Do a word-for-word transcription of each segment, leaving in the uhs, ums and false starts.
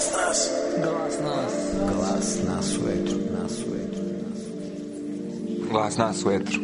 Glas nas. Glas nas. Glas nas u etru. Nas u etru. Glas nas u etru.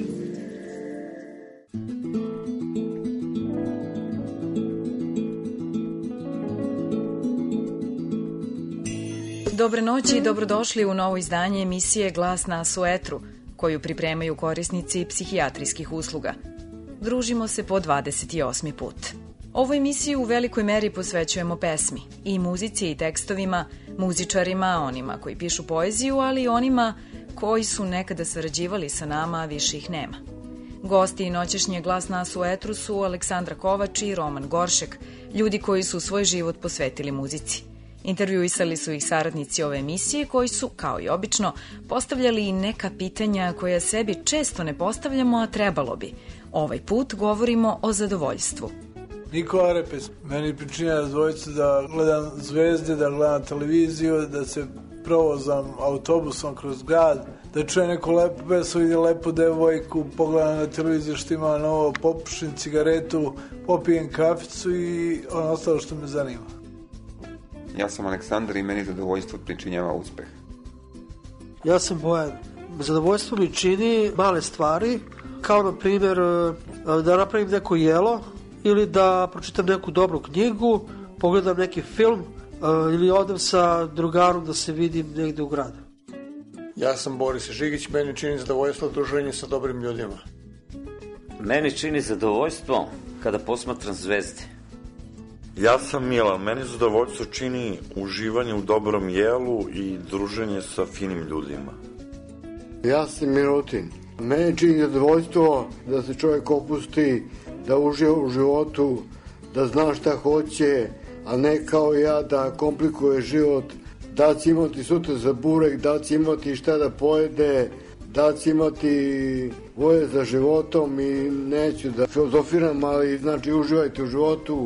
Dobre noći i dobrodošli u novo izdanje emisije Glas nas u etru, koju pripremaju korisnici psihijatrijskih usluga. Družimo se po dvadeset osmi put. Ovu emisiju u velikoj meri posvećujemo pesmi, i muzici i tekstovima, muzičarima, onima koji pišu poeziju, ali i onima koji su nekada sarađivali sa nama, a više ih nema. Gosti noćešnje Glas nas u etru su Aleksandra Kovač i Roman Goršek, ljudi koji su svoj život posvetili muzici. Intervjuisali su ih saradnici ove emisije koji su, kao i obično, postavljali i neka pitanja koja sebi često ne postavljamo, a trebalo bi. Ovaj put govorimo o zadovoljstvu. Niko Arepes, meni pričinja zadovoljstvo da gledam zvezde, da gledam televiziju, da se provozam autobusom kroz grad, da čujem neku lepu pesmu, vidim lepu devojku, pogledam na televiziju što ima novo, popušim cigaretu, popijem kaficu i ono ostalo što me zanima. Ja sam Aleksandar i meni zadovoljstvo pričinjava uspeh. Ja sam Bojan. Zadovoljstvo mi čini male stvari, kao na primjer da napravim neko jelo ili da pročitam neku dobru knjigu, pogledam neki film ili odem sa drugarom da se vidim negde u gradu. Ja sam Boris Žigić, meni čini zadovoljstvo druženje sa dobrim ljudima. Meni čini zadovoljstvo kada posmatram zvezde. Ja sam Milan, meni zadovoljstvo čini uživanje u dobrom jelu i druženje sa finim ljudima. Ja sam Milutin, meni čini zadovoljstvo da se čovjek opusti, da uživa u životu, da zna šta hoće, a ne kao ja da komplikuje život, da će imati sutra za burek, da će imati šta da pojede, da će imati volje za životom i neću da filozofiram, ali znači uživajte u životu.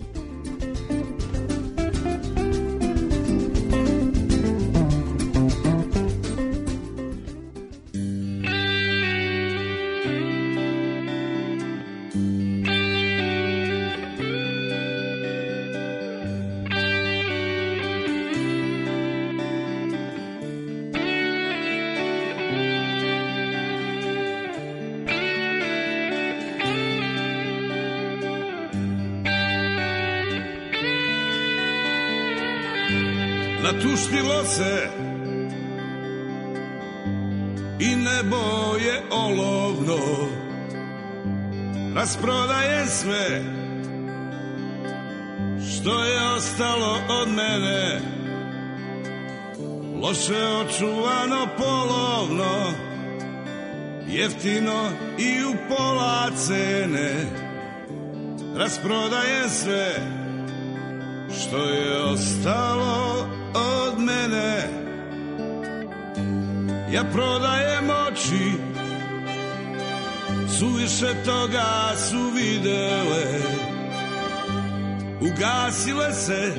Natuštilo se i nebo je olovno, rasprodaje sve što je ostalo od mene, loše očuvano polovno, jeftino i u pola cene, rasprodaje sve što je ostalo od mene. Ja prodajem oči, suviše toga su videle, ugasile se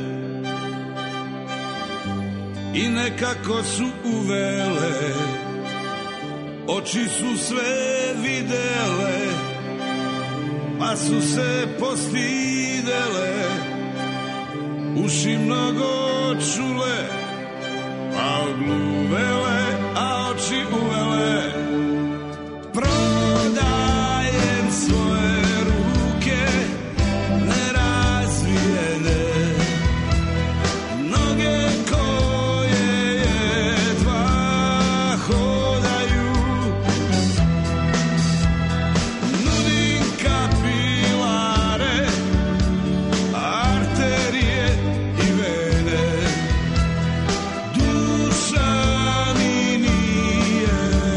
i nekako su uvele, oči su sve videle, pa su se postidele, uši mnogo čule, pa ogluvele, a oči uvele. Prodajem svoje ruke nerazvijene, noge koje jedva hodaju, nudim kapilare, arterije i vene. Duša mi nije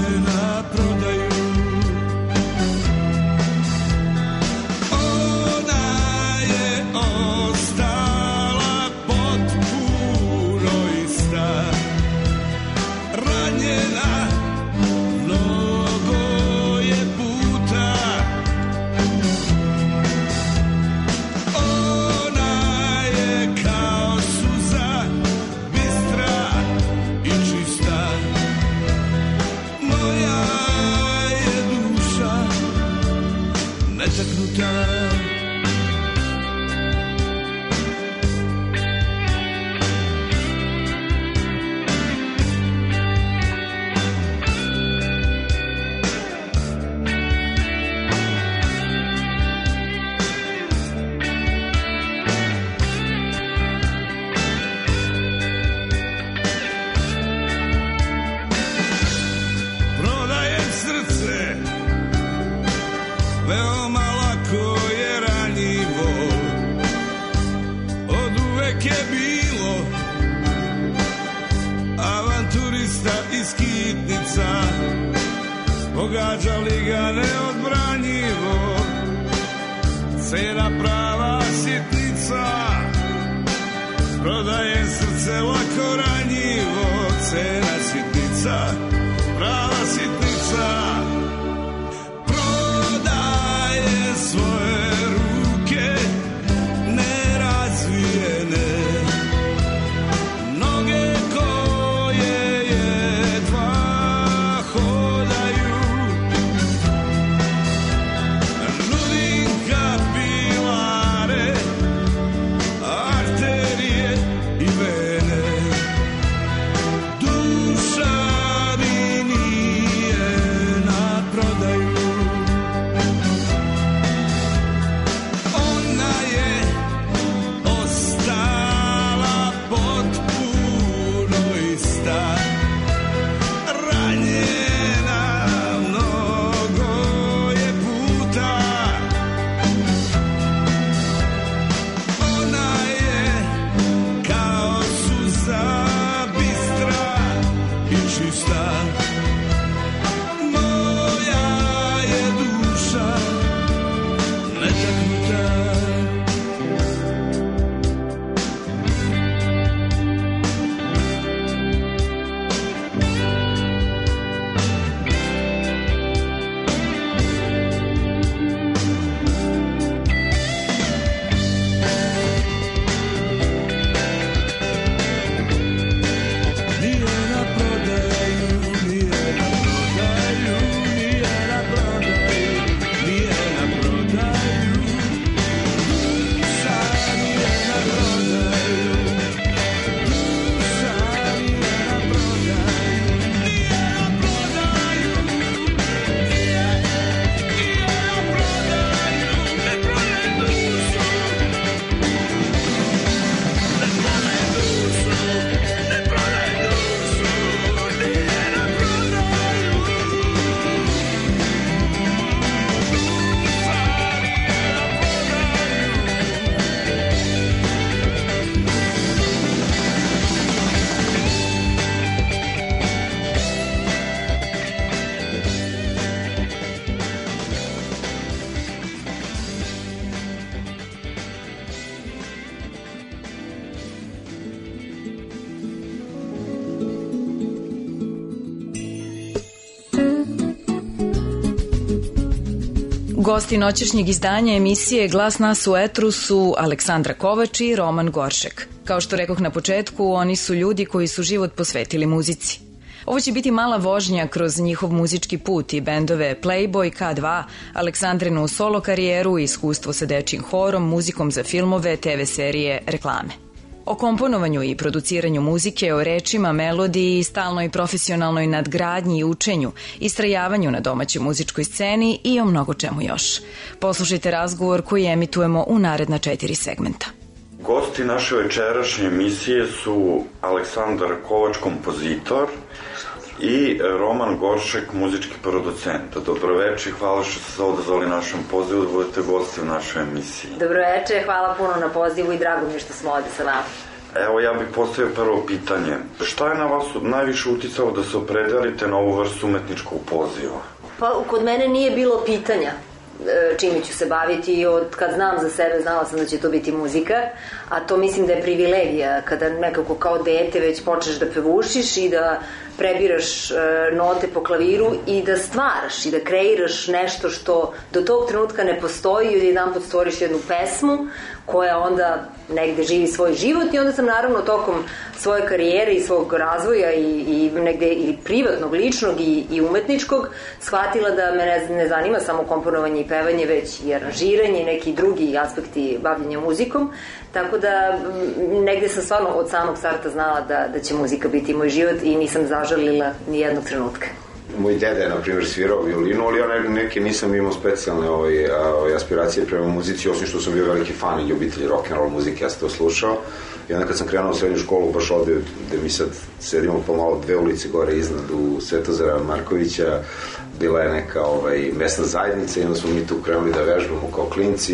neodbranjivo, cena prava sitnica, prodajem srce lako ranjivo, cena sitnica, prava sitnica, prodaje svoje ruke nerazvijene, noge koje jedva hodaju, nudim kapilare, arterije i vene, duša mi nije na prodaju. Ona je ostala potpuno ista, ranjena mnogo je puta. Ona je kao suza bistra i čista, moja je duša netaknuta. Nije na prodaju, nije na prodaju, nije na prodaju, nije na prodaju, duša nije na prodaju, duša nije na prodaju, nije na prodaju, nije, nije na prodaju, ne prodaj dušu, ne prodaj dušu, ne prodaj dušu, nije na prodaju, Gosti noćešnjeg izdanja emisije Glas nas u etru su Aleksandra Kovač i Roman Goršek. Kao što rekoh na početku, oni su ljudi koji su život posvetili muzici. Ovo će biti mala vožnja kroz njihov muzički put i bendove Playboy, K dva, Aleksandrinu solo karijeru, iskustvo sa dečjim horom, muzikom za filmove, te ve serije, reklame. O komponovanju i produciranju muzike, o rečima, melodiji, stalnoj profesionalnoj nadgradnji i učenju, istrajavanju na domaćoj muzičkoj sceni i o mnogo čemu još. Poslušajte razgovor koji emitujemo u naredna četiri segmenta. Gosti naše večerašnje emisije su Aleksandar Kovač, kompozitor, i Roman Goršek, muzički producent. Dobroveče i hvala što ste se odazvali našem pozivu da budete gosti u našoj emisiji. Dobroveče, hvala puno na pozivu i drago mi je što smo ovde sa vama. Evo, ja bih postavio prvo pitanje. Šta je na vas najviše uticalo da se opredelite na ovu vrstu umetničkog poziva? Pa, kod mene nije bilo pitanja čime ću se baviti i od kad znam za sebe znala sam da će to biti muzika, a to mislim da je privilegija kada nekako kao dete već počneš da pevušiš i da prebiraš e, note po klaviru i da stvaraš i da kreiraš nešto što do tog trenutka ne postoji i jedan put stvoriš jednu pesmu koja onda negde živi svoj život i onda sam naravno tokom svoje karijere i svog razvoja i, i negde i privatnog, ličnog i, i umetničkog shvatila da me ne, ne zanima samo komponovanje i pevanje, već i aranžiranje i neki drugi aspekti bavljenja muzikom, tako da negde sam stvarno od samog starta znala da, da će muzika biti moj život i nisam zažalila ni jednog trenutka. Moj deda je, na primjer, svirao violinu, ali ja neke nisam imao specijalne ovaj, ovaj, aspiracije prema muzici, osim što sam bio veliki fan i ljubitelj rock'n'roll muzike, ja sam to slušao. I onda kad sam krenuo u srednju školu, baš ovde gde mi sad sedimo pomalo dve ulice gore iznad u Svetozara Markovića, bila je neka ovaj, mesna zajednica i onda smo mi tu krenuli da vežbamo kao klinci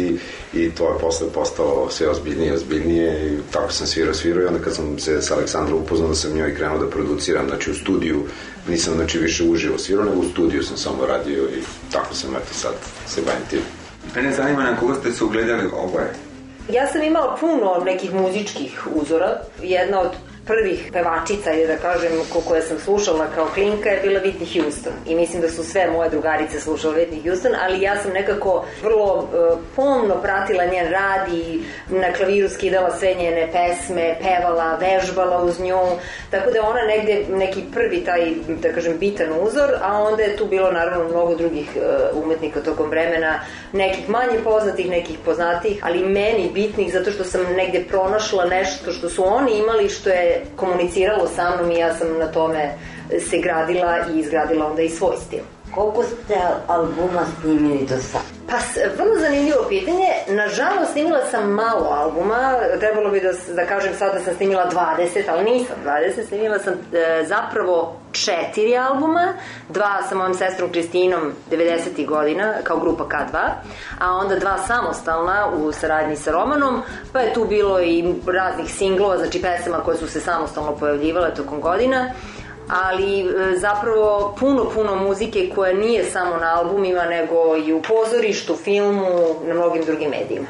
i to je posle postalo sve ozbiljnije i ozbiljnije i tako sam svirao, svirao i onda kad sam se s Aleksandrom upoznao da sam njoj krenuo da produciram, znači u studiju nisam znači više uživo svirao, nego u studiju sam samo radio i tako sam eto sad se bavim tim. Mene zanima na koga ste se ugledali oboje? Ja sam imala puno nekih muzičkih uzora. Jedna od prvih pevačica, je da kažem, koje sam slušala kao klinka je bila Whitney Houston. I mislim da su sve moje drugarice slušale Whitney Houston, ali ja sam nekako vrlo uh, pomno pratila njen rad i na klaviru skidala sve njene pesme, pevala, vežbala uz nju. Tako da je ona negde neki prvi taj, da kažem, bitan uzor, a onda je tu bilo naravno mnogo drugih uh, umetnika tokom vremena, nekih manje poznatih, nekih poznatih, ali meni bitnih zato što sam negde pronašla nešto što su oni imali, što je komuniciralo sa mnom i ja sam na tome se gradila i izgradila onda i svoj stil. Koliko ste albuma snimili do sad? Pa, vrlo zanimljivo pitanje. Nažalost, snimila sam malo albuma. Trebalo bi da, da kažem sad da sam snimila dvadeset, ali nisam dvadeset. Snimila sam e, zapravo četiri albuma. Dva sa mojom sestrom Kristinom devedesetih godina, kao grupa K dva, a onda dva samostalna u saradnji sa Romanom, pa je tu bilo i raznih singlova, znači pesama koje su se samostalno pojavljivale tokom godina, ali zapravo puno, puno muzike koja nije samo na albumima, nego i u pozorištu, filmu, na mnogim drugim medijima.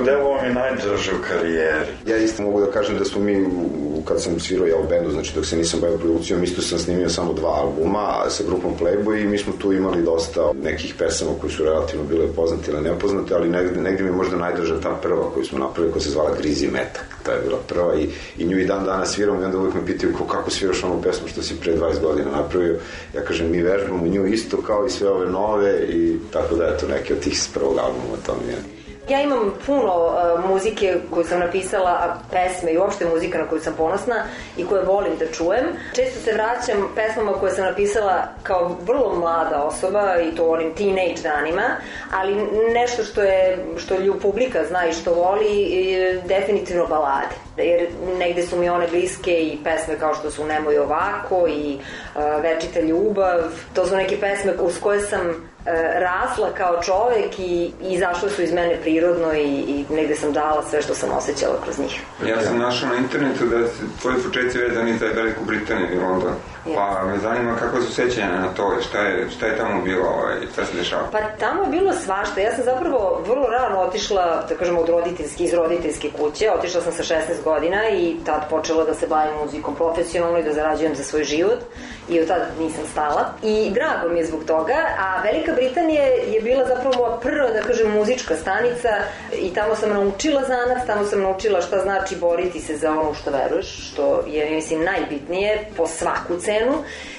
delo vam je najdraže u karijeri? Ja isto mogu da kažem da smo mi, u, kad sam svirao ja u bendu, znači dok se nisam bavio produkcijom, isto sam snimio samo dva albuma sa grupom Playboy i mi smo tu imali dosta nekih pesama koji su relativno bile poznate ili nepoznate, ali negde, negde mi je možda najdraža ta prva koju smo napravili, koja se zvala Grizi metak. Ta je bila prva i, i nju i dan danas sviram i onda uvijek me pitaju kako sviraš onu pesmu što si pre dvadeset godina napravio. Ja kažem, mi vežbamo nju isto kao i sve ove nove i tako da je to neki od tih s prvog albuma, to mi je. Ja imam puno uh, muzike koju sam napisala, a pesme i uopšte muzika na koju sam ponosna i koje volim da čujem. Često se vraćam pesmama koje sam napisala kao vrlo mlada osoba i to u onim teenage danima, ali nešto što je, što lju publika zna i što voli je definitivno balade. Jer negde su mi one bliske i pesme kao što su Nemoj ovako i uh, Večita ljubav. To su neke pesme uz koje sam rasla kao čovek i izašle su iz mene prirodno i, i negde sam dala sve što sam osjećala kroz njih. Ja sam našao na internetu da su tvoji početci vezani za Veliku Britaniju i London. Pa me zanima kako su sećanja na to, šta je, šta je tamo bilo, ovaj, šta se dešava? Pa tamo je bilo svašta. Ja sam zapravo vrlo rano otišla, da kažemo, od roditeljske, iz roditeljske kuće. Otišla sam sa šesnaest godina i tad počela da se bavim muzikom profesionalno i da zarađujem za svoj život. I od tada nisam stala. I drago mi je zbog toga. A Velika Britanija je bila zapravo moja prva, da kažem, muzička stanica i tamo sam naučila zanac, tamo sam naučila šta znači boriti se za ono što veruješ, što je, mislim, najbitnije po svaku cenu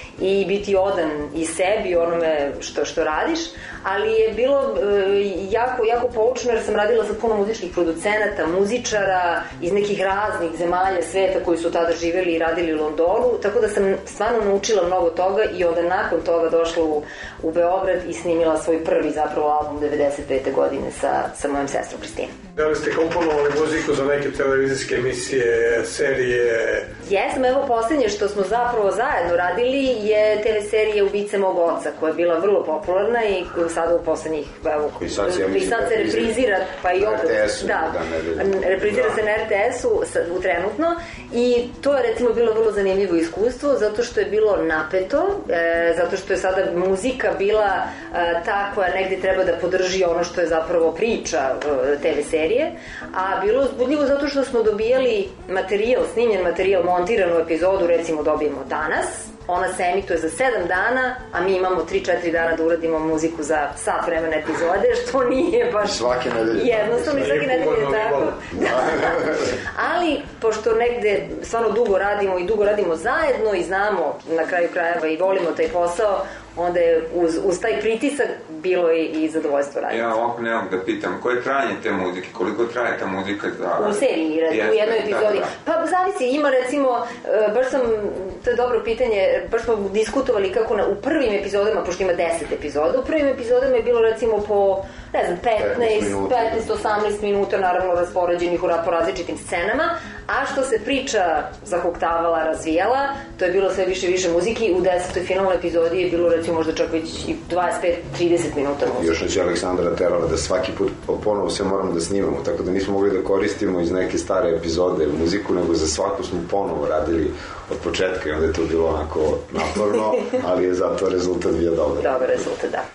i biti odan i sebi, onome što, što radiš, ali je bilo e, jako, jako poučno jer sam radila sa puno muzičkih producenata, muzičara iz nekih raznih zemalja sveta koji su tada živeli i radili u Londonu, tako da sam stvarno naučila mnogo toga i onda nakon toga došla u, u Beograd i snimila svoj prvi zapravo album devedeset pete godine sa, sa mojom sestrom Kristinom. Da li ste komponovali muziku za neke televizijske emisije, serije? Jesam, evo poslednje što smo zapravo zajedno radili je te ve serija Ubice mog oca, koja je bila vrlo popularna i sada u poslednjih, evo, i sad se, ja mislim, sad se reprizira, pa i opet, da, da reprizira da. se na er te esu u trenutno i to je recimo bilo vrlo zanimljivo iskustvo, zato što je bilo napeto, e, zato što je sada muzika bila e, ta koja negde treba da podrži ono što je zapravo priča e, te ve serije, a bilo uzbudljivo zato što smo dobijali materijal, snimljen materijal, montiranu epizodu, recimo dobijemo danas, ona se emituje za sedam dana, a mi imamo tri četiri dana da uradimo muziku za sat vremena epizode, što nije baš svake nedelje jednostavno i svake nedelje tako. Ali, pošto negde stvarno dugo radimo i dugo radimo zajedno i znamo na kraju krajeva i volimo taj posao, onda je uz, uz taj pritisak bilo i, i zadovoljstvo raditi. Ja ovako nemam da pitam, koje je trajanje te muzike? Koliko traje ta muzika? Za... U seriji, yes, u jednoj epizodi. Da, da. Pa zavisi, ima recimo, baš sam, to je dobro pitanje, baš smo diskutovali kako na, u prvim epizodama, pošto ima deset epizoda, u prvim epizodama je bilo recimo po, ne znam, petnaest do osamnaest minuta, naravno raspoređenih po različitim scenama, a što se priča zahuktavala, razvijala, to je bilo sve više više muzike, u desetoj finalnoj epizodi je bilo recimo možda čak već i dvadeset pet do trideset minuta muzike. Još neće Aleksandra terala da svaki put ponovo sve moramo da snimamo, tako da nismo mogli da koristimo iz neke stare epizode muziku, nego za svaku smo ponovo radili od početka i onda je to bilo onako naporno, ali je zato rezultat bio dobar. Dobar rezultat, da.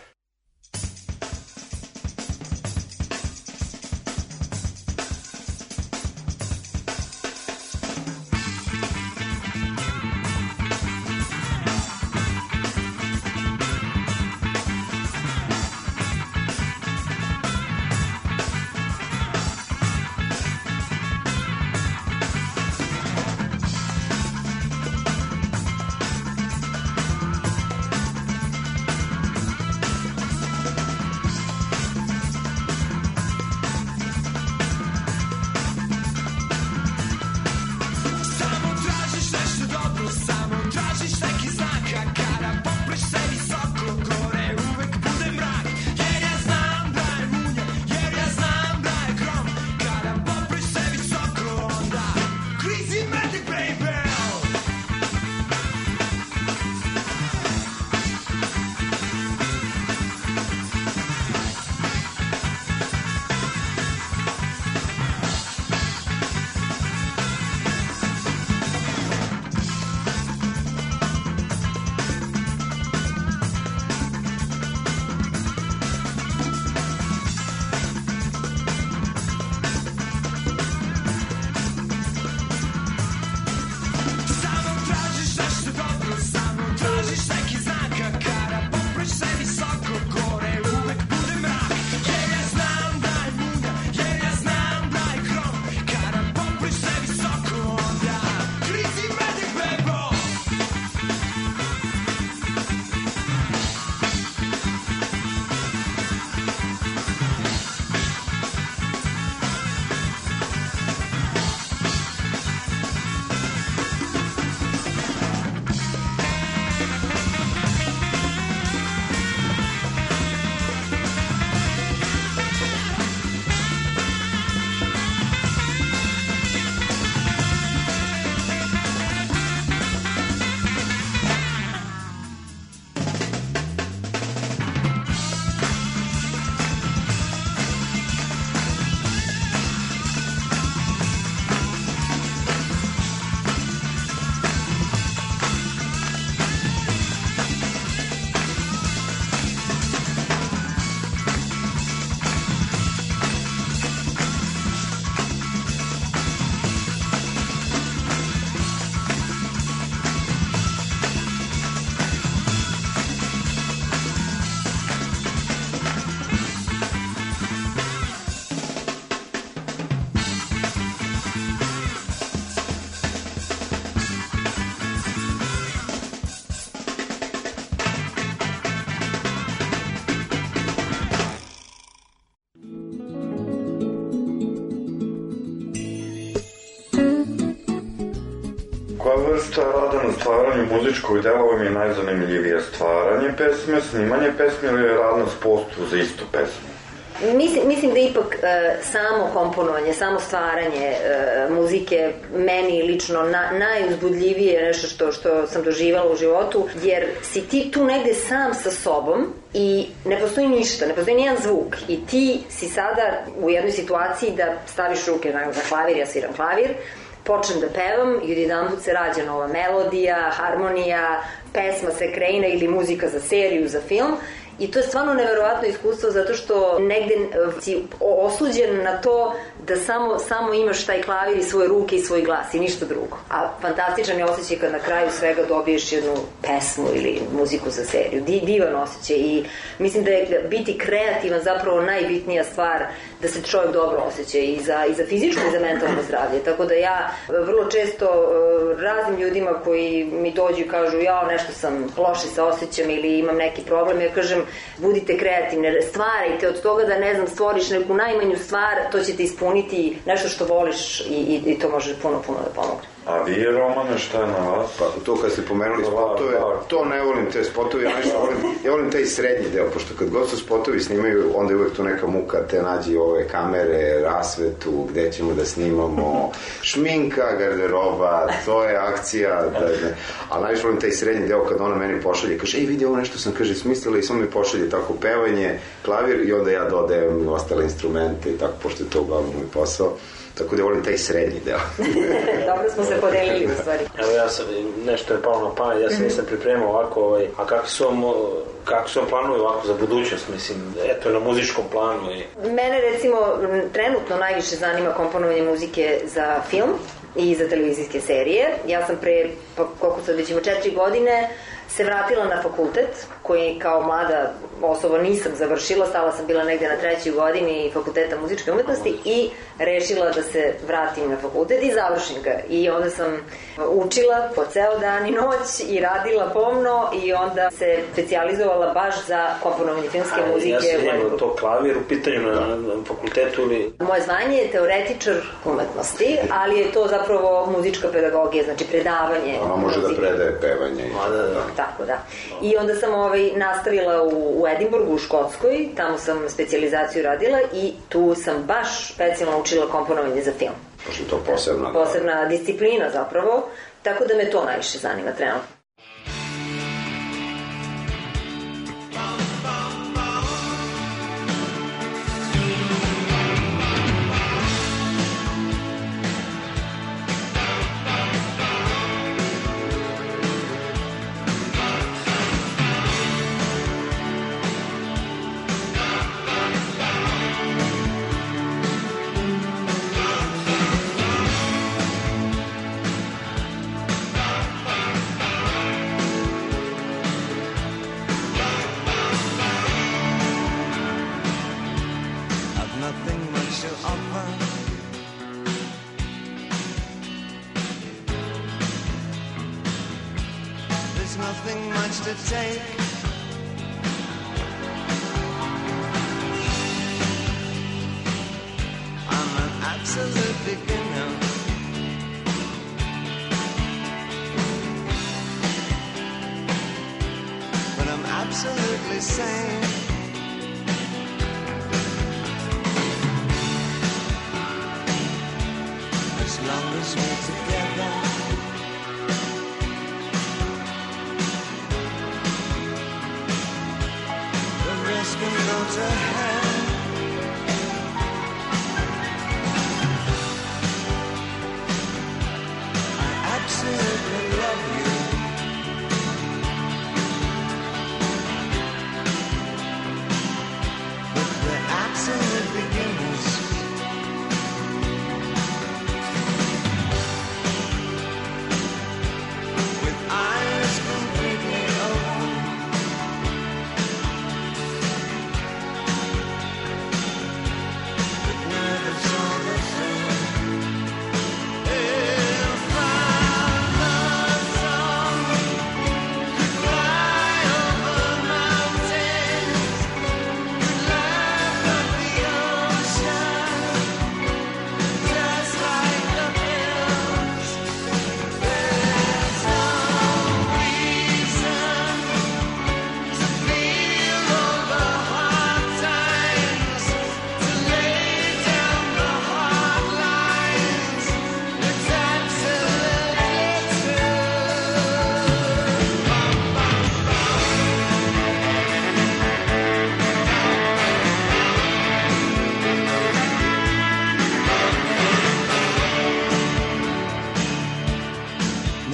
vrsta rada na stvaranju muzičkog dela, ovo mi je najzanimljivije stvaranje pesme, snimanje pesme ili rad na spostvu za istu pesmu? Mislim, mislim da ipak e, samo komponovanje, samo stvaranje e, muzike meni lično na, najuzbudljivije nešto što, što sam doživala u životu, jer si ti tu negde sam sa sobom i ne postoji ništa, ne postoji nijedan zvuk i ti si sada u jednoj situaciji da staviš ruke na, na klavir, ja sviram klavir, počnem da pevam i jedan put se rađa nova melodija, harmonija, pesma se kreira ili muzika za seriju, za film. I to je stvarno neverovatno iskustvo zato što negde si osuđen na to da samo, samo imaš taj klavir i svoje ruke i svoj glas i ništa drugo. A fantastičan je osjećaj kad na kraju svega dobiješ jednu pesmu ili muziku za seriju. Divan osjećaj i mislim da je biti kreativan zapravo najbitnija stvar da se čovjek dobro osjeća i za, i za fizičko i za mentalno zdravlje. Tako da ja vrlo često raznim ljudima koji mi dođu i kažu ja nešto sam loše se osjećam ili imam neki problem, ja kažem budite kreativni, stvarajte od toga da ne znam stvoriš neku najmanju stvar, to će te ispuniti nešto što voliš i, i, i to može puno puno da pomogne. A vi, Romane, šta je na vas? Pa to kad ste pomenuli spotove, to ne volim te spotove, ja nešto volim, ja volim taj srednji deo, pošto kad god su spotovi snimaju, onda je uvek tu neka muka, te nađi ove kamere, rasvetu, gde ćemo da snimamo, šminka, garderoba, to je akcija, da, ne. Ali najviše volim taj srednji deo kad ona meni pošalje, kaže, ej vidi ovo nešto sam, kaže, smislila i samo mi pošalje tako pevanje, klavir i onda ja dodajem ostale instrumente i tako, pošto je to uglavnom moj posao. Tako da volim taj srednji deo. Dobro smo se podelili u stvari. Evo ja sam, nešto je palo na pamet, ja sam nisam pripremao ovako, ovaj, a kako su vam, kako su vam planovi ovako za budućnost, mislim, eto na muzičkom planu? I... Mene recimo trenutno najviše zanima komponovanje muzike za film i za televizijske serije. Ja sam pre, pa koliko sad već ima četiri godine, se vratila na fakultet, koji kao mlada osoba nisam završila, stala sam bila negde na trećoj godini fakulteta muzičke umetnosti i rešila da se vratim na fakultet i završim ga. I onda sam učila po ceo dan i noć i radila pomno i onda se specijalizovala baš za komponovanje filmske A, muzike. Ja sam imao to klavir u pitanju na, na fakultetu ili... Moje zvanje je teoretičar umetnosti, ali je to zapravo muzička pedagogija, znači predavanje. Ona može muzike. Da predaje pevanje. A, da, da. Tako da. I onda sam ovaj, nastavila u, u Edinburgu, u Škotskoj, tamo sam specijalizaciju radila i tu sam baš specijalno učila komponovanje za film. Pošto je to posebna... Posebna disciplina zapravo, tako da me to najviše zanima trenutno.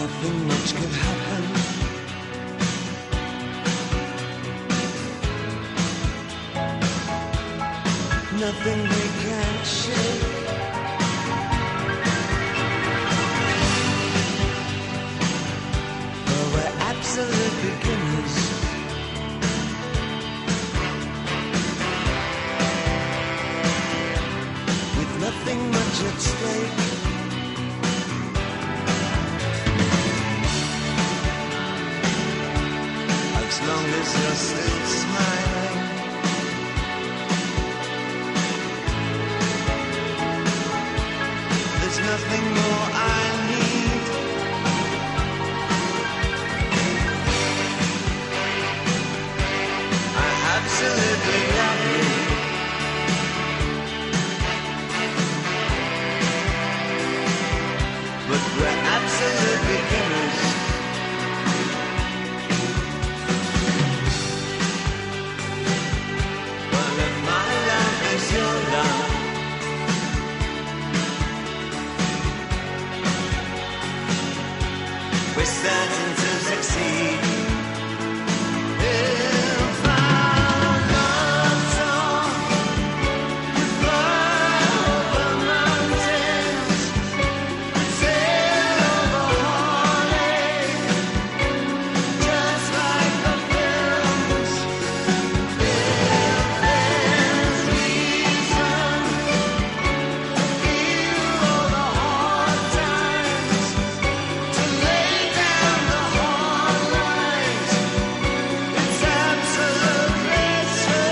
nothing much could happen. Nothing we can't shake. Well, we're absolute beginners. With nothing much at stake. As long as you're still smiling. There's nothing more I need. I absolutely love you. But we're absolute beginners. Well, if my love is your love, we're certain to succeed. If our love song could fly over mountains, sail over heartache, just like the films. If there's reason to feel all the hard times, to lay down the hard lines, it's absolutely true.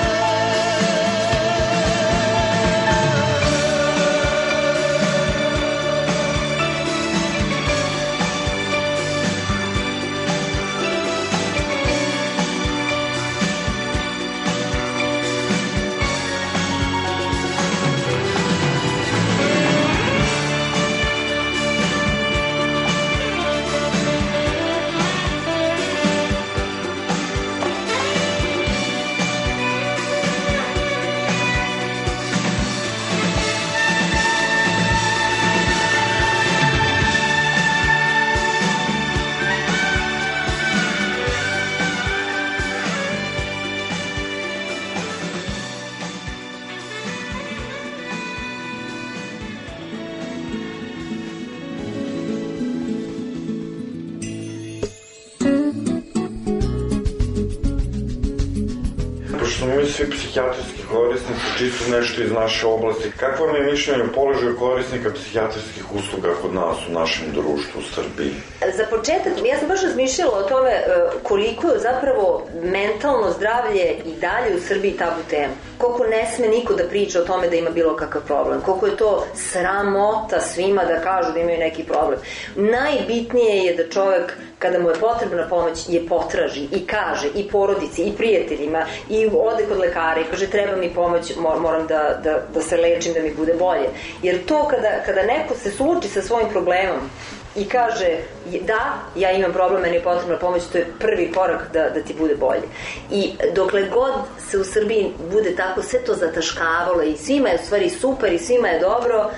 Pošto smo mi svi psihijatrijski korisnici, čisto nešto iz naše oblasti, kakvo vam je mišljenje o položaju korisnika psihijatrijskih usluga kod nas u našem društvu u Srbiji? Za početak, ja sam baš razmišljala o tome e, koliko je zapravo mentalno zdravlje i dalje u Srbiji tabu tema. Koliko ne sme niko da priča o tome da ima bilo kakav problem. Koliko je to sramota svima da kažu da imaju neki problem. Najbitnije je da čovek, kada mu je potrebna pomoć, je potraži i kaže i porodici i prijateljima i ode kod lekara i kaže treba mi pomoć, moram da, da, da se lečim, da mi bude bolje. Jer to kada, kada neko se suoči sa svojim problemom i kaže da, ja imam problem, meni je potrebna pomoć, to je prvi korak da, da ti bude bolje. I dokle god se u Srbiji bude tako sve to zataškavalo i svima je u stvari super i svima je dobro,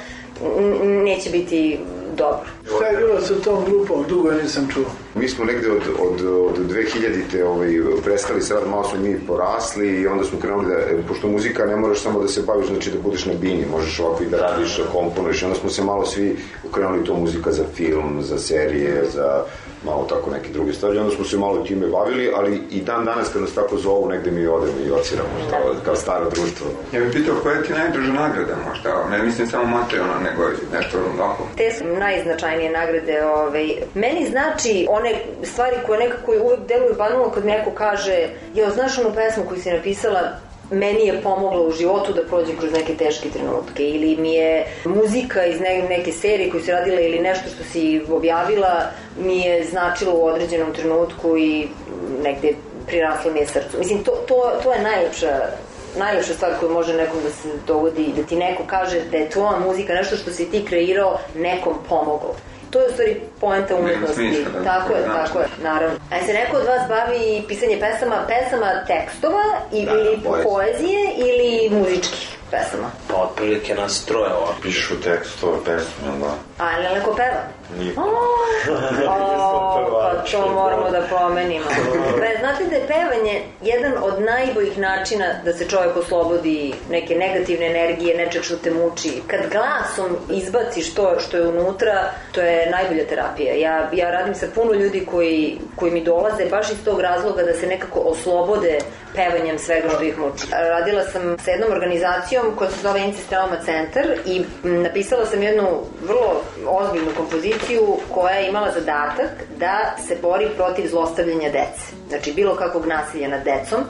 neće biti dobro. Šta je bilo sa tom grupom? Dugo nisam čuo. Mi smo negde od, od, od dve hiljadite ovaj, prestali se rad, malo smo mi porasli i onda smo krenuli da, pošto muzika ne moraš samo da se baviš, znači da budeš na bini, možeš ovako i da radiš, komponuješ, i onda smo se malo svi ukrenuli to muzika za film, za serije, za malo tako neke druge stvari, onda smo se malo time bavili, ali i dan danas kad nas tako zovu, negde mi odemo i ociramo kao, kao staro društvo. Ja bih pitao koja ti je najdraža nagrada možda, ne mislim samo materijalno, nego nešto onako. Te su najznačajnije nagrade, ovaj, meni znači one stvari koje nekako uvek deluju banalno kad neko kaže, jo, znaš onu pesmu koju si napisala, meni je pomogla u životu da prođem kroz neke teške trenutke, ili mi je muzika iz ne, neke serije koju si radila ili nešto što si objavila mi je značilo u određenom trenutku i negde priraslo mi je srcu. Mislim, to, to, to je najlepša najlepša stvar koja može nekom da se dogodi, da ti neko kaže da je tvoja muzika, nešto što si ti kreirao, nekom pomoglo. To je u stvari poenta umetnosti. Tako je, tako je, naravno. A se neko od vas bavi pisanje pesama, pesama tekstova ili poezije ili muzičkih? pesama? Pa otprilike nas troje ovako. Pišeš u tekstu ove pesme, da? A, ali neko peva? Niko. O, pa to moramo da promenimo. Be, znate da je pevanje jedan od najboljih načina da se čovjek oslobodi neke negativne energije, nečeg što te muči. Kad glasom izbaciš to što je unutra, to je najbolja terapija. Ja, ja radim sa puno ljudi koji, koji mi dolaze baš iz tog razloga da se nekako oslobode pevanjem svega što ih muči. Radila sam sa jednom organizacijom koja se zove Incest Trauma Centar i napisala sam jednu vrlo ozbiljnu kompoziciju koja je imala zadatak da se bori protiv zlostavljanja dece. Znači bilo kakvog nasilja nad decom.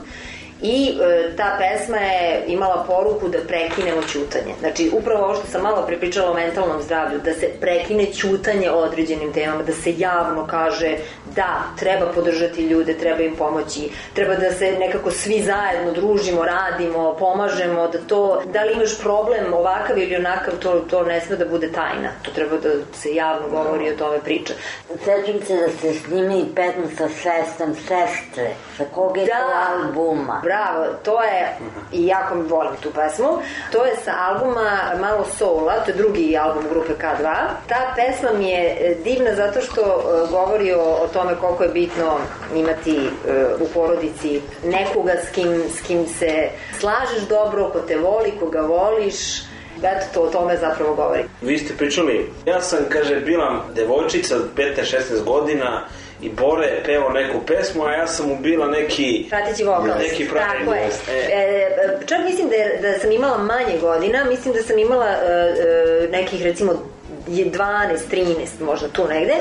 I e, ta pesma je imala poruku da prekinemo ćutanje. Znači, upravo ovo što sam malo prepričala o mentalnom zdravlju, da se prekine ćutanje o određenim temama, da se javno kaže da, treba podržati ljude, treba im pomoći, treba da se nekako svi zajedno družimo, radimo, pomažemo, da to, da li imaš problem ovakav ili onakav, to, to ne sme da bude tajna. To treba da se javno govori i o tome priča. Sećam se da ste snimili pesmu sa sestrom Sestre. Sa kog je da, to albuma? Bravo, to je, i jako mi volim tu pesmu, to je sa albuma Malo soula, to je drugi album grupe K dva. Ta pesma mi je divna zato što uh, govori o, o tome koliko je bitno imati uh, u porodici nekoga s kim, s kim se slažeš dobro, ko te voli, koga voliš. Eto, to o tome zapravo govori. Vi ste pričali, ja sam, kaže, bila devojčica petnaest šesnaest godina i Bore pevao neku pesmu, a ja sam mu bila neki... Prateći vokal. Neki prateći vokal. Tako je. E, čak mislim da, je, da sam imala manje godina, mislim da sam imala uh, nekih, recimo, dvanaest, trinaest, možda tu negde.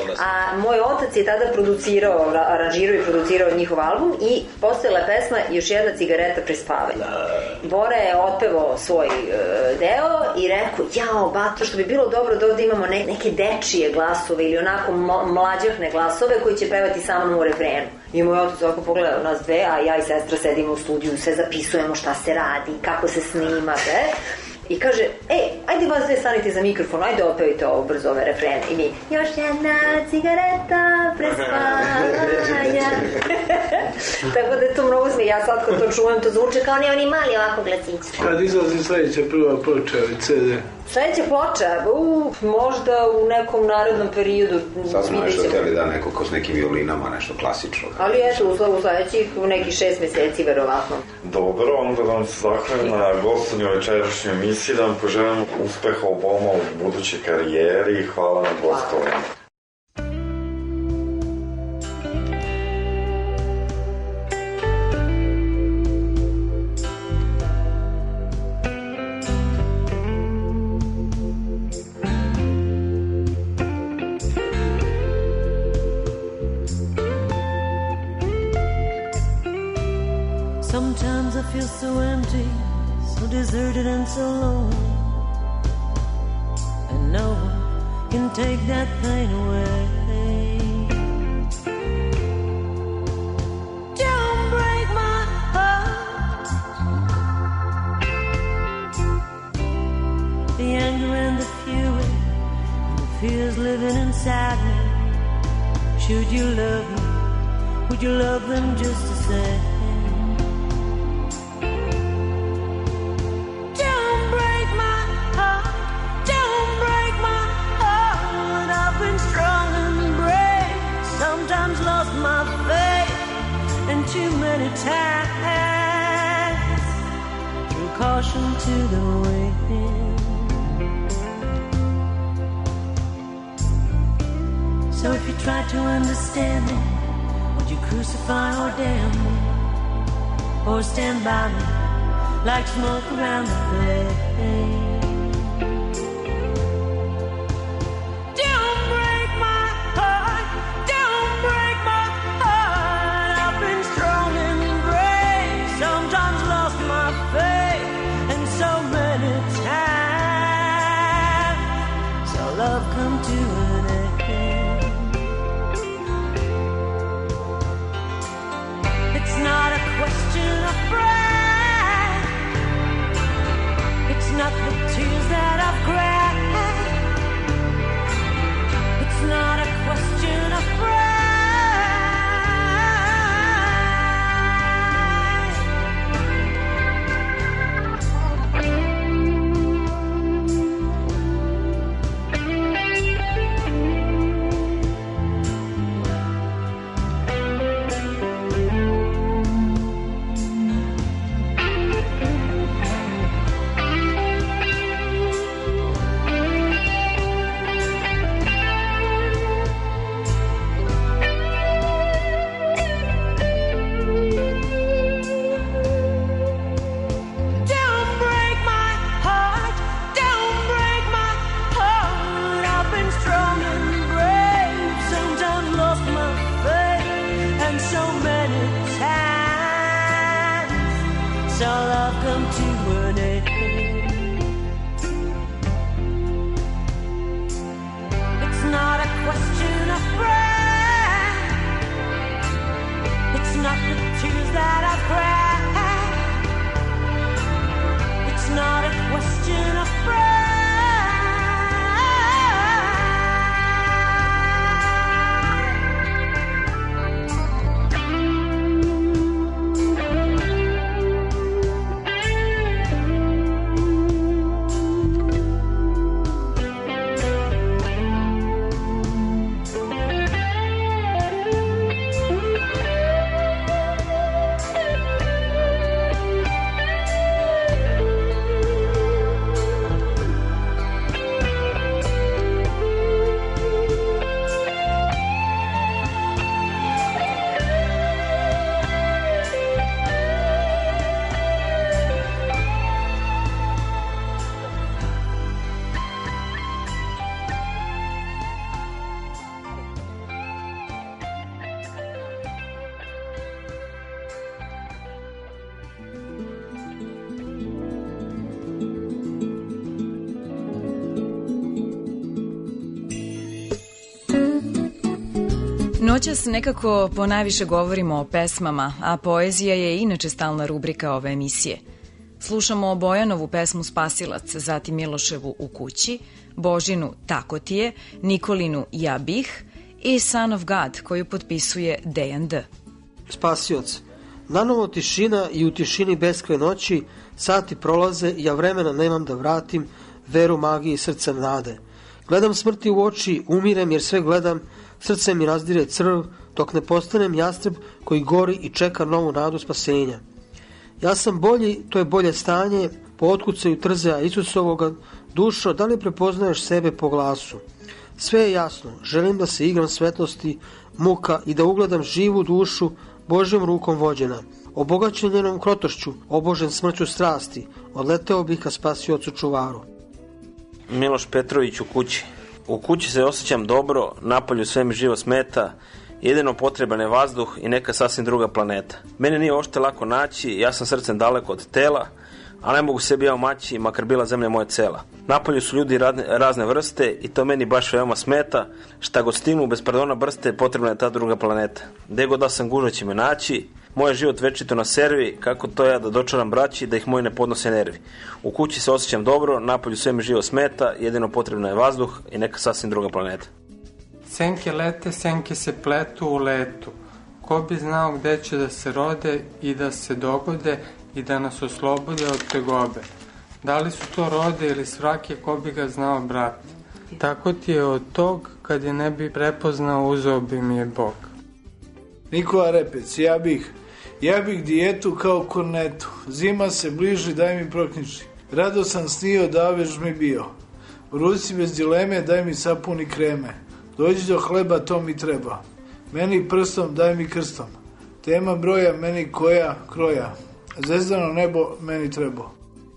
A moj otac je tada producirao, aranžirao i producirao njihov album i postojala pesma Još jedna cigareta pre spavanja. Bora je otpevao svoj uh, deo i rekao, jao, bato, što bi bilo dobro da ovde imamo ne, neke dečije glasove ili onako mlađahne glasove koji će pevati sa mnom u refrenu. I moj otac ovako pogledao nas dve, a ja i sestra sedimo u studiju, sve zapisujemo šta se radi, kako se snima, sve. I kaže, ej, ajde vas dve stanite za mikrofon, ajde opevite ovo brzo, ove refrene. I mi, još jedna cigareta pre spavanja. Tako da je to mnogo smije. Ja sad kad to čujem, to zvuče kao ne oni mali ovako glasići. Kad izlazi sledeća prva ploča ili C D? Sledeća ploča, u, možda u nekom narednom periodu. Sad smo nešto htjeli da neko ko s nekim violinama, nešto klasično. Ali eto, u sledećih nekih šest meseci, verovatno. Dobro, onda vam se zahvalim na gostovanju večerašnje emisije, da vam poželim uspeha oboma u budućoj karijeri i hvala na gostovanju. Sometimes I feel so empty, so deserted and so alone, and no one can take that pain away. Don't break my heart. The anger and the fury, and the fears living inside me. Should you love me, would you love them just the same? Sometimes lost my faith, and too many times threw caution to the wind. So if you try to understand me, would you crucify or damn me, or stand by me like smoke around the flame? Love come to an end. It's not a question of pride. It's not the come to an end. It's not a question of pride. It's not the tears that I cry. It's not a question of pride. Noćas nekako ponajviše govorimo o pesmama, a poezija je inače stalna rubrika ove emisije. Slušamo Bojanovu pesmu Spasilac, zatim Miloševu U kući, Božinu Tako ti je, Nikolinu Ja bih i Son of God koju potpisuje Dejan D. Spasioc. Nanovo tišina i u tišini beskraj noći, sati prolaze, ja vremena nemam da vratim, veru magiji srca nade. Gledam smrti u oči, umirem jer sve gledam, srce mi razdire crv, dok ne postanem jastreb koji gori i čeka novu nadu spasenja. Ja sam bolji, to je bolje stanje, po otkucaju trzea Isusovoga, dušo, da li prepoznaješ sebe po glasu? Sve je jasno, želim da se igram svetlosti, muka i da ugledam živu dušu, Božjom rukom vođena. Obogaćen njenom krotošću, obožen smrću strasti, odleteo bih ka Spasiocu čuvaru. Miloš Petrović U kući. U kući se osjećam dobro, napolju sve mi živo smeta, jedino potreban je vazduh i neka sasvim druga planeta. Mene nije ošte lako naći, ja sam srcem daleko od tela, a ne mogu sebi ja omaći, makar bila zemlja moja cela. Napolju su ljudi razne, razne vrste i to meni baš veoma smeta, šta god stignu bez pardona brste, potrebna je ta druga planeta. Gde god da sam gužva će me naći, moj život večito na servi, kako to ja da dočaram braći, da ih moji ne podnose nervi. U kući se osjećam dobro, napolju sve mi živo smeta, jedino potrebno je vazduh i neka sasvim druga planeta. Senke lete, senke se pletu u letu. Ko bi znao gde će da se rode i da se dogode i da nas oslobode od tegobe. Da li su to rode ili svrake, ko bi ga znao, brat. Tako ti je od tog, kad je ne bi prepoznao, uzeo bi mi je Bog. Nikola Repec, ja bih, ja bih dijetu kao kornetu. Zima se bliži, daj mi prokniči. Rado sam snio, davež mi bio. U ruci bez dileme, daj mi sapuni kreme. Dođi do hleba, to mi treba. Meni prstom, daj mi krstom. Tema broja, meni koja, kroja. Zvezdano nebo, meni treba.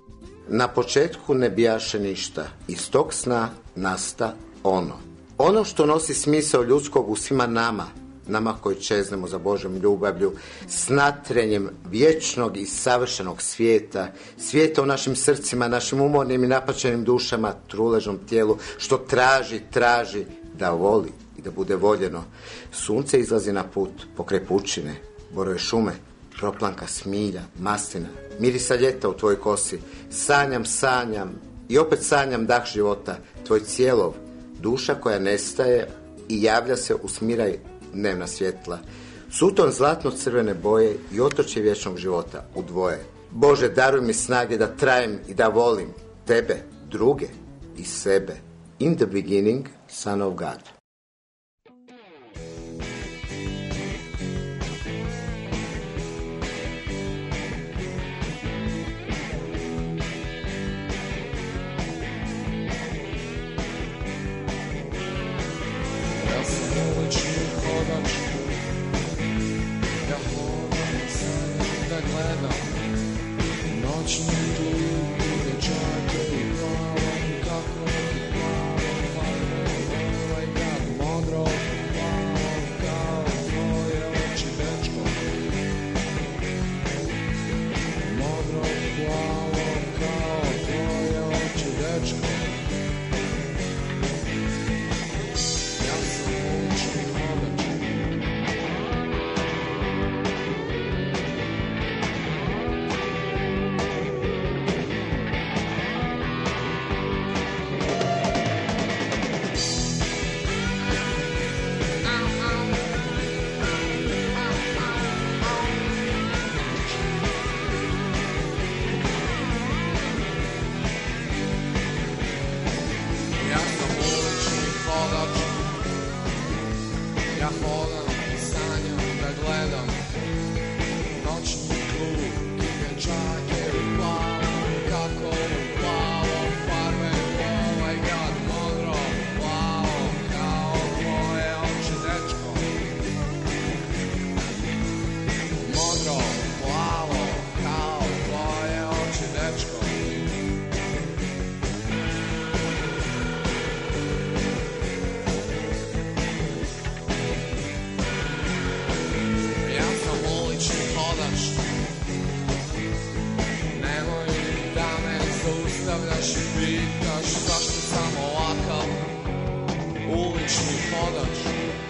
Na početku ne bijaše ništa. Iz tog sna nasta ono. Ono što nosi smisao ljudskog u svima nama, nama koji čeznemo za Božjom ljubavlju, s natrenjem vječnog i savršenog svijeta, svijeta u našim srcima, našim umornim i napačenim dušama, truležnom tijelu, što traži, traži da voli i da bude voljeno. Sunce izlazi na put pokraj pučine, borove šume, proplanka smilja, maslina, mirisa ljeta u tvojoj kosi. Sanjam, sanjam i opet sanjam dah života, tvoj cijelov, duša koja nestaje i javlja se u smiraj dnevna svjetla. Suton zlatno-crvene boje i otočje vječnog života u dvoje. Bože, daruj mi snage da trajem i da volim tebe, druge i sebe. In the beginning, Son of God. Kako najčešće pitaš zašto sam ovakav ulični hodač.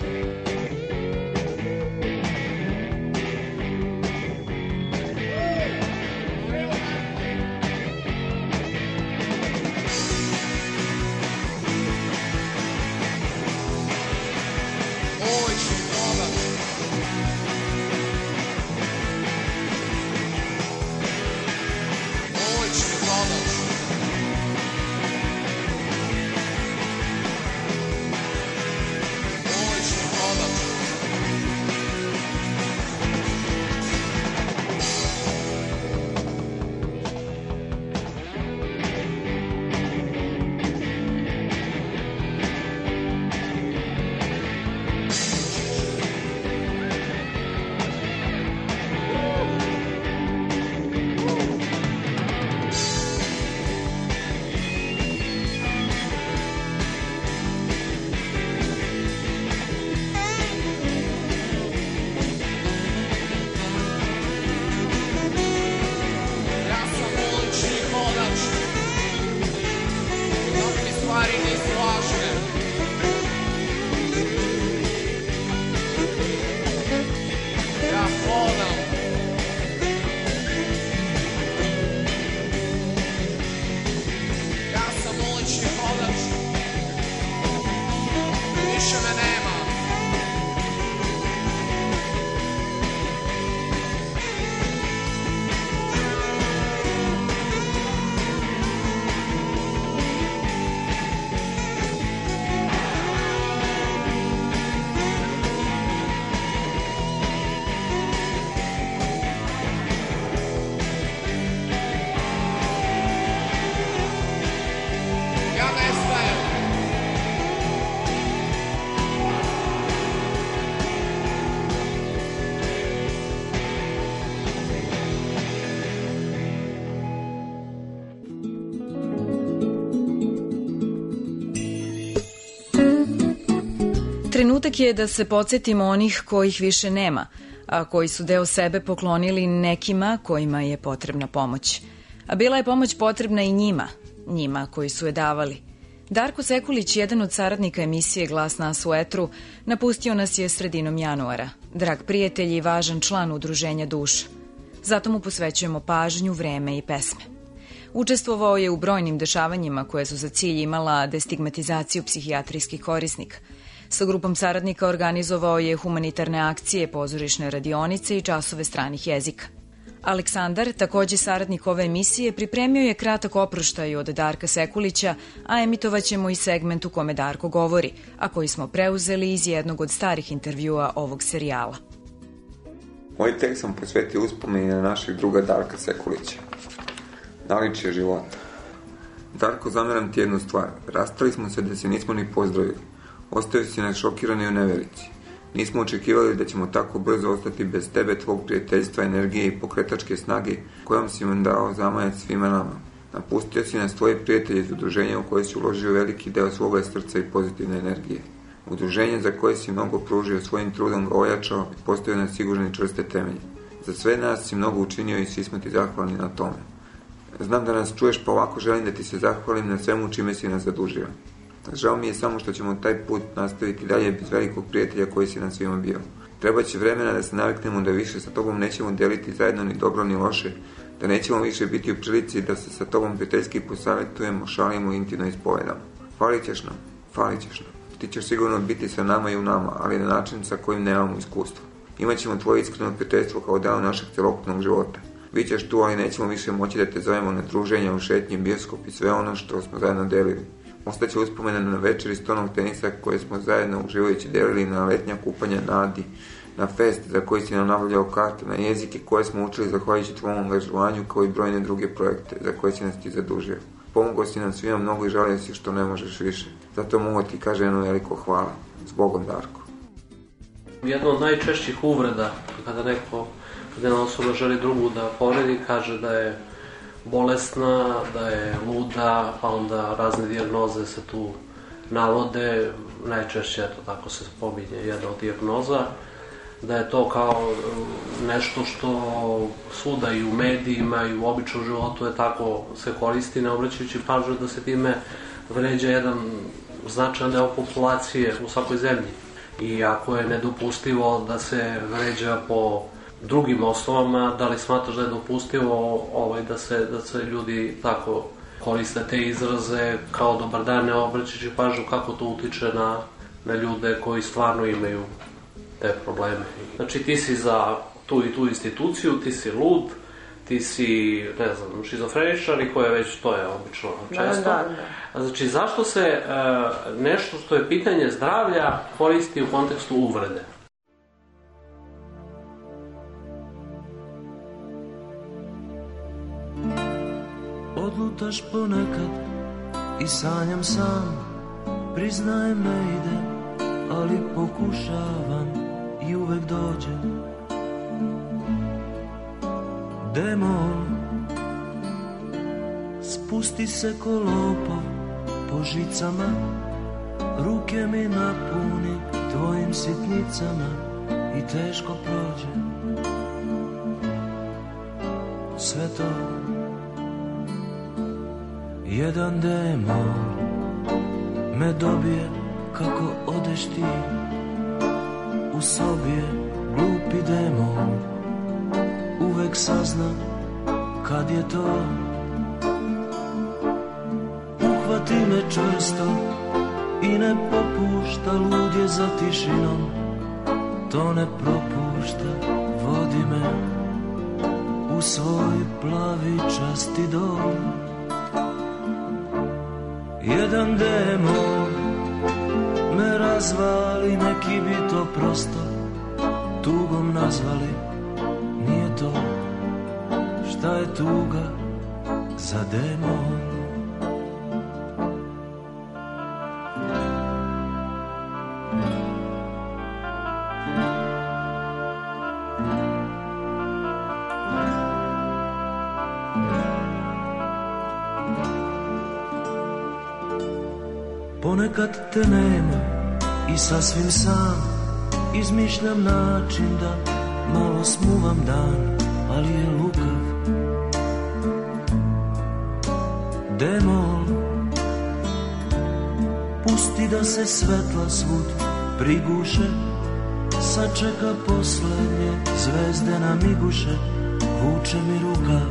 Trenutak je da se podsjetimo onih kojih više nema, a koji su deo sebe poklonili nekima kojima je potrebna pomoć. A bila je pomoć potrebna i njima, njima koji su je davali. Darko Sekulić, jedan od saradnika emisije Glas nas u etru, napustio nas je sredinom januara. Drag prijatelj i važan član udruženja Duša. Zato mu posvećujemo pažnju, vreme i pesme. Učestvovao je u brojnim dešavanjima koje su za cilj imala destigmatizaciju psihijatrijskih korisnika. Sa grupom saradnika organizovao je humanitarne akcije, pozorišne radionice i časove stranih jezika. Aleksandar, takođe saradnik ove emisije, pripremio je kratak oproštaj od Darka Sekulića, a emitovaćemo i segment u kome Darko govori, a koji smo preuzeli iz jednog od starih intervjua ovog serijala. Moj tekst sam posvetio uspomeni na našeg druga Darka Sekulića. Naličje života. Darko, zameram ti jednu stvar. Rastali smo se da se nismo ni pozdravili. Ostaju si nas šokirani u neverici. Nismo očekivali da ćemo tako brzo ostati bez tebe, tvog prijateljstva, energije i pokretačke snage kojom si vam dao zamajac svima nama. Napustio si nas tvoje prijatelje iz udruženja u koje si uložio veliki deo svoga srca i pozitivne energije. Udruženje za koje si mnogo pružio, svojim trudom ga ojačao i postavio na sigurne i čvrste temelje. Za sve nas si mnogo učinio i svi smo ti zahvalni na tome. Znam da nas čuješ, pa ovako želim da ti se zahvalim na svemu čime si nas zadužio. Žao mi je samo što ćemo taj put nastaviti dalje bez velikog prijatelja koji si nam svima bio. Treba će vremena da se naviknemo da više sa tobom nećemo deliti zajedno ni dobro ni loše, da nećemo više biti u prilici da se sa tobom prijateljski posavjetujemo, šalimo i intimno ispovedamo. Falit ćeš nam, falit ćeš nam. Ti ćeš sigurno biti sa nama i u nama, ali na način sa kojim nemamo iskustva. Imaćemo tvoje iskreno prijateljstvo kao deo našeg celokupnog života. Bićeš tu, ali nećemo više moći da te zovemo na druženja, u šetnji, bioskop i sve ono što smo zajedno delili. Ostaće uspomena na večeri stonog tenisa koje smo zajedno uživajući delili, na letnja kupanja na Adi, na fest za koji si nam nabavljao karte, na jezike koje smo učili zahvaljujući tvom angažovanju, kao i brojne druge projekte za koje si nas ti zadužio. Pomogao si nam svima mnogo i žalio si što ne možeš više. Zato mogu ti kaže jedno veliko hvala. S Bogom, Darko. Jedna od najčešćih uvreda kada neko, kada jedna osoba želi drugu da povredi, kaže da je bolesna, da je luda, pa onda razne dijagnoze se tu navode, najčešće eto tako se spominje jedna od dijagnoza. da je to kao nešto što svuda i u medijima i u običnom životu je tako se koristi, ne obraćajući pažnju da se time vređa jedan značajan deo populacije u svakoj zemlji. I ako je nedopustivo da se vređa po drugim osnovama, da li smatraš da je dopustivo ovaj, da, se, da se ljudi tako koriste te izraze kao dobar dan, ne obraćajući pažnju kako to utiče na, na ljude koji stvarno imaju te probleme. Znači ti si za tu i tu instituciju, ti si lud, ti si, ne znam, šizofreničar i koje već, to je obično često. Da, da, da. Znači zašto se e, nešto što je pitanje zdravlja koristi u kontekstu uvrede? Odlutaš ponekad i sanjam sam, priznajem ne ide, ali pokušavam i uvek dođe demon. Spusti se ko lopov po žicama, ruke mi napuni tvojim sitnicama i teško prođe sve to. Jedan demon me dobije kako odeš ti, u sobi je glupi demon, uvek sazna kad je to. Uhvati me čvrsto i ne popušta, lud je za tišinom, to ne propušta, vodi me u svoj plavi časti dom. Jedan demon me razvali, neki bi to prosto tugom nazvali. Nije to, šta je tuga za demon? Ponekad te nema i sasvim sam izmišljam način da malo smuvam dan, ali je lukav demon. Pusti da se svetla svud priguše, sačeka poslednje zvezde na miguše, vuče mi rukav.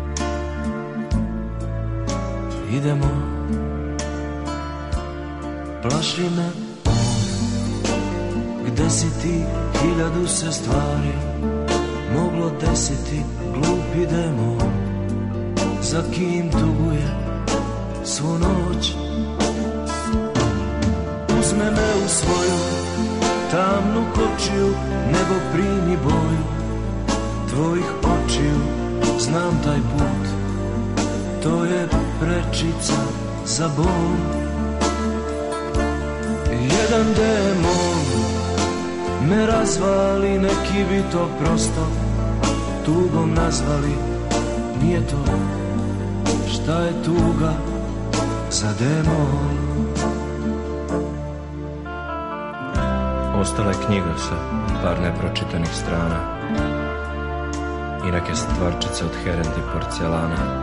Idemo, plaši me on, gde si ti, hiljadu se stvari moglo desiti, glupi demon, za kim tuguje svu noć. Uzme me u svoju tamnu kočiju, nebo primi boju tvojih očiju, znam taj put, to je prečica za bol. Jedan demon me razvali, neki bi to prosto tugom nazvali. Nije to, šta je tuga za demon? Ostala je knjiga sa par nepročitanih strana i neke stvarčice od herendi porcelana.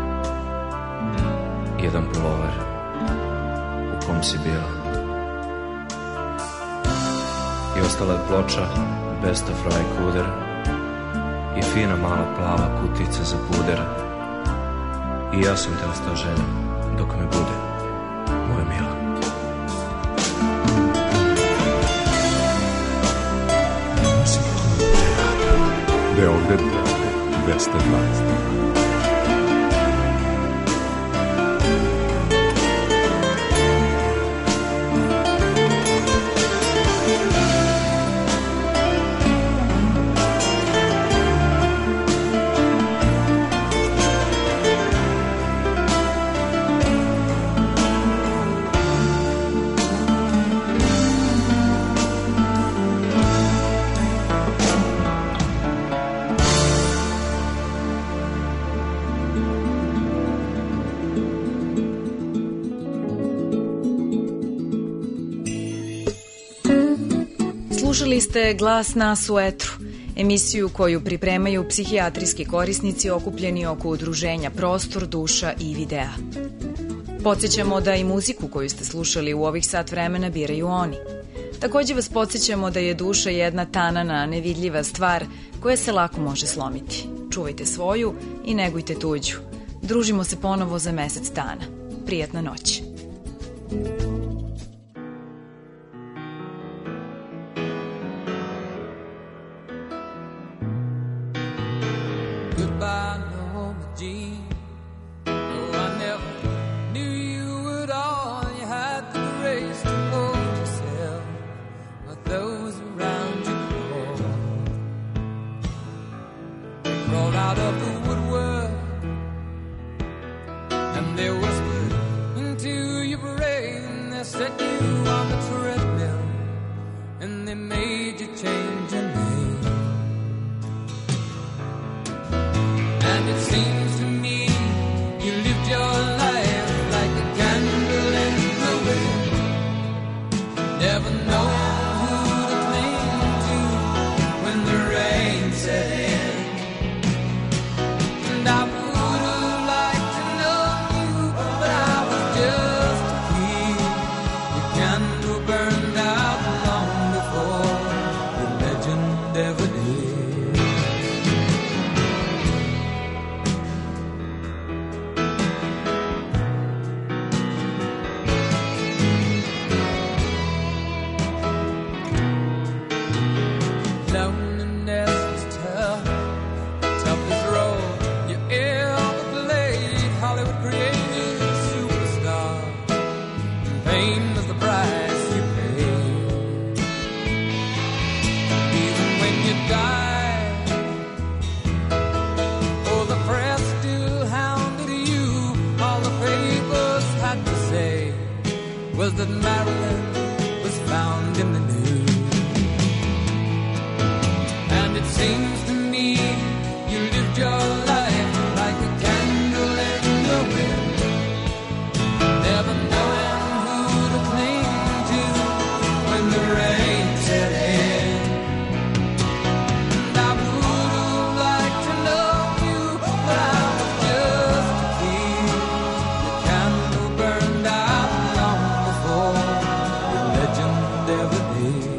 Jedan pulover u kom si bila. I ostala je ploča Best of Ray Cooder i fina mala plava kutica za puder. I ja sam te ostao željen dok me bude, moja mila. Beograd dvesta dvadeset. Slušali ste Glas nas u etru, emisiju koju pripremaju psihijatrijski korisnici okupljeni oko udruženja Prostor, duša i videa. Podsjećamo da i muziku koju ste slušali u ovih sat vremena biraju oni. Takođe vas podsjećamo da je duša jedna tanana, nevidljiva stvar koja se lako može slomiti. Čuvajte svoju i negujte tuđu. Družimo se ponovo za mesec dana. Prijatna noć. Goodbye, Norma Jean. No, I never knew you at all. You had the grace to hold yourself with those around you crawl. They crawled out of the woodwork and they whispered into your brain, and they set you on the treadmill and they made you change your name. And it seems to me you lived your life like a candle in the wind, never knowing who to cling to when the rain set in. And I would have liked to know you, but I was just a kid. Your candle burned out long before the legend ever did. Loneliness was tough, tough as road you ever played. Hollywood created a superstar, and fame was the price you paid. Even when you died, oh, the press still hounded you. All the papers had to say was that Marilyn was found in the news. And it seems to me you lived your life like a candle in the wind, never knowing who to cling to when the rain set in. And I would have liked to know you, but I was just a kid. The candle burned out long before the legend ever did.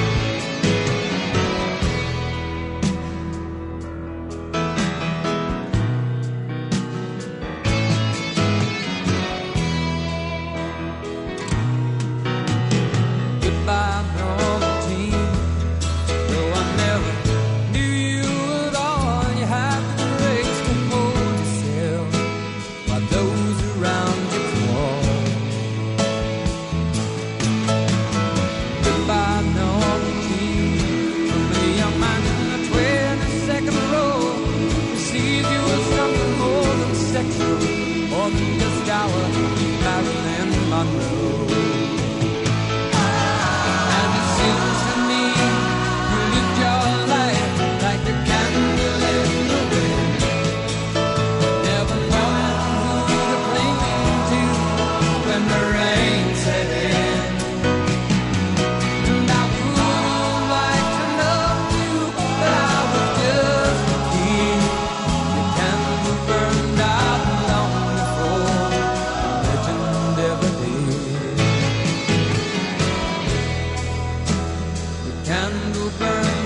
Goodbye, Norma Jean. Though I never knew you at all, you had the grace to hold yourself while those around you crawl. Goodbye, Norma Jean. From a young man in the twenty-second row who sees you as something more than sexual, more than just our Marilyn Monroe. And it seems to me you lived your life like a candle in the wind, never knowing who to cling to when the rain set in. And I would have liked to know you, but I was just a kid. The candle burned out long before the legend ever did. The candle burned